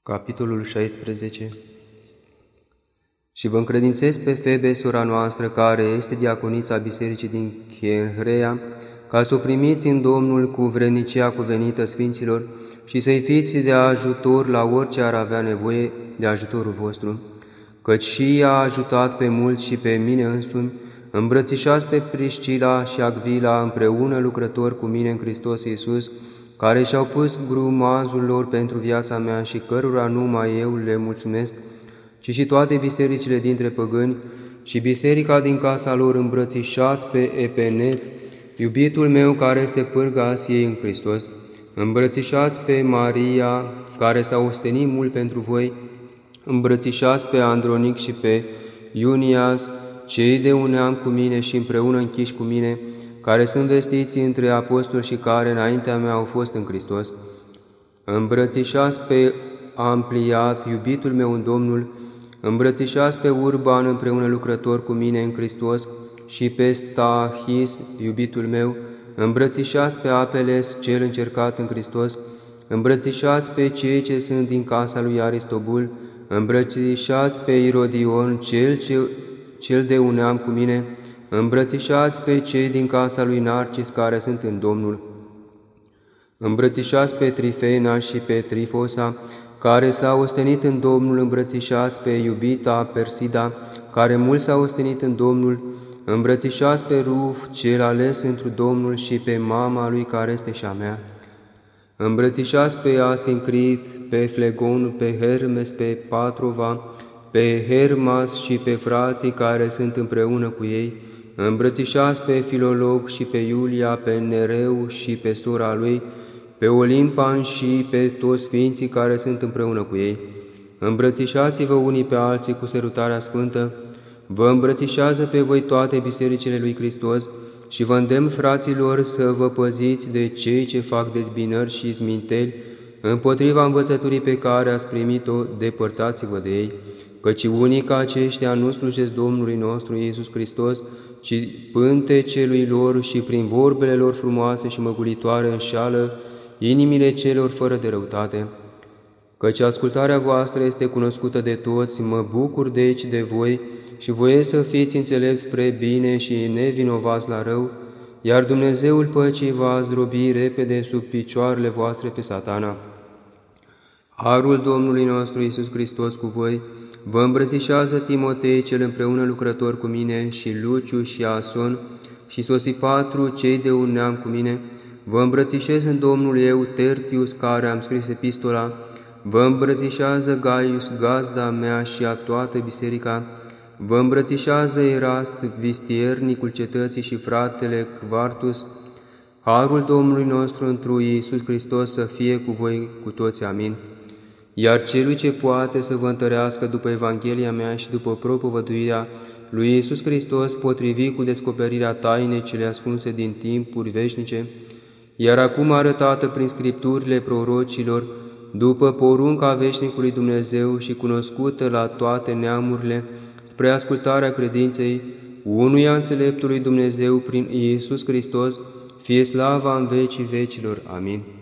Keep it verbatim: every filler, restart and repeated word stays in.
Capitolul șaisprezece. Și vă încredințez pe Febe, sora noastră, care este diaconița bisericii din Cenchrea, ca să o primiți în Domnul cu vrednicia cuvenită sfinților și să-i fiți de ajutor la orice ar avea nevoie de ajutorul vostru, căci și ea a ajutat pe mulți și pe mine însumi. Îmbrățișați pe Priscila și Agvila, împreună lucrători cu mine în Hristos Iisus, care și-au pus grumazul lor pentru viața mea și cărora numai eu le mulțumesc, ci și toate bisericile dintre păgâni și biserica din casa lor. Îmbrățișați pe Epenet, iubitul meu, care este pârga Asiei în Hristos. Îmbrățișați pe Maria, care s-a ostenit mult pentru voi. Îmbrățișați pe Andronic și pe Iunias, cei de un neam cu mine și împreună închiși cu mine, care sunt vestiți între apostoli și care înaintea mea au fost în Hristos. Îmbrățișați pe Ampliat, iubitul meu în Domnul. Îmbrățișați pe Urban, împreună lucrător cu mine în Hristos, și pe Stachis, iubitul meu. Îmbrățișați pe Apeles, cel încercat în Hristos. Îmbrățișați pe cei ce sunt din casa lui Aristobul. Îmbrățișați pe Irodion, cel, ce, cel de un neam cu mine. Îmbrățișați pe cei din casa lui Narcis, care sunt în Domnul. Îmbrățișați pe Trifena și pe Trifosa, care s-au ostenit în Domnul. Îmbrățișați pe iubita Persida, care mult s-a ostenit în Domnul. Îmbrățișați pe Ruf, cel ales întru Domnul, și pe mama lui, care este și a mea. Îmbrățișați pe Asincrit, pe Flegon, pe Hermes, pe Patrova, pe Hermas și pe frații care sunt împreună cu ei. Îmbrățișați pe Filolog și pe Iulia, pe Nereu și pe sora lui, pe Olimpan și pe toți sfinții care sunt împreună cu ei. Îmbrățișați-vă unii pe alții cu sărutarea sfântă. Vă îmbrățișează pe voi toate bisericile lui Hristos și vă îndemn, fraților, să vă păziți de cei ce fac dezbinări și izminteli împotriva învățăturii pe care ați primit-o. Depărtați-vă de ei, căci unii ca aceștia nu slujesc Domnului nostru Iisus Hristos, ci pântecelui lor, și prin vorbele lor frumoase și măgulitoare înșală inimile celor fără de răutate. Căci ascultarea voastră este cunoscută de toți. Mă bucur deci de voi și voiesc să fiți înțelepți spre bine și nevinovați la rău, iar Dumnezeul păcii va zdrobi repede sub picioarele voastre pe Satana. Harul Domnului nostru Iisus Hristos cu voi. Vă îmbrățișează Timotei, cel împreună lucrător cu mine, și Luciu și Ason și Sosipatru, cei de un neam cu mine. Vă îmbrățișez în Domnul eu, Tertius, care am scris epistola. Vă îmbrățișează Gaius, gazda mea, și a toată biserica. Vă îmbrățișează Erast, vistiernicul cetății, și fratele Quartus. Harul Domnului nostru întru Iisus Hristos să fie cu voi cu toți. Amin. Iar celui ce poate să vă întărească după Evanghelia mea și după propovăduirea lui Iisus Hristos, potrivit cu descoperirea tainei cele ascunse din timpuri veșnice, iar acum arătată prin scripturile prorocilor, după porunca veșnicului Dumnezeu și cunoscută la toate neamurile, spre ascultarea credinței unuia înțeleptului Dumnezeu prin Iisus Hristos, fie slava în vecii vecilor. Amin.